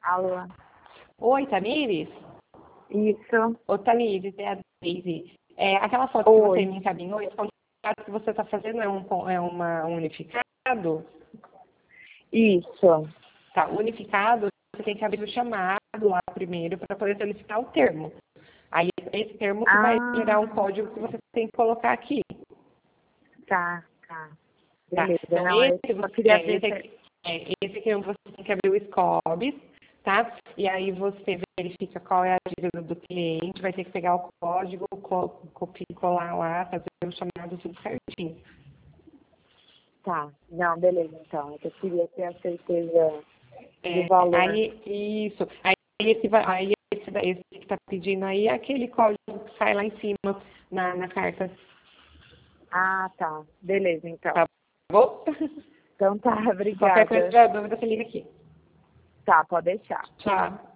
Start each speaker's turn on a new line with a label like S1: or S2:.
S1: Alô?
S2: Oi, Tamires?
S1: Isso.
S2: Ô, Tamires, é a Daisy. Aquela foto que você
S1: Oi.
S2: me encaminhou, esse contrato que você está fazendo um unificado?
S1: Isso.
S2: Tá, unificado, você tem que abrir o chamado lá primeiro para poder solicitar o termo. Aí, esse termo que vai gerar um código que você tem que colocar aqui.
S1: Tá.
S2: Tá?
S1: Beleza.
S2: Então,
S1: Não, eu só queria ver se...
S2: esse aqui você tem que abrir o SCOBS, tá? E aí você verifica qual é a dívida do cliente, vai ter que pegar o código, copiar e colar lá, fazer o chamado tudo certinho.
S1: Tá. Não, beleza, então. Eu queria ter a certeza do valor.
S2: Esse que está pedindo aí é aquele código que sai lá em cima na carta.
S1: Tá. Beleza, então.
S2: Tá bom?
S1: Então tá,
S2: Qualquer coisa
S1: obrigada.
S2: tiver dúvida, você liga aqui.
S1: Tá, pode deixar.
S2: Tchau.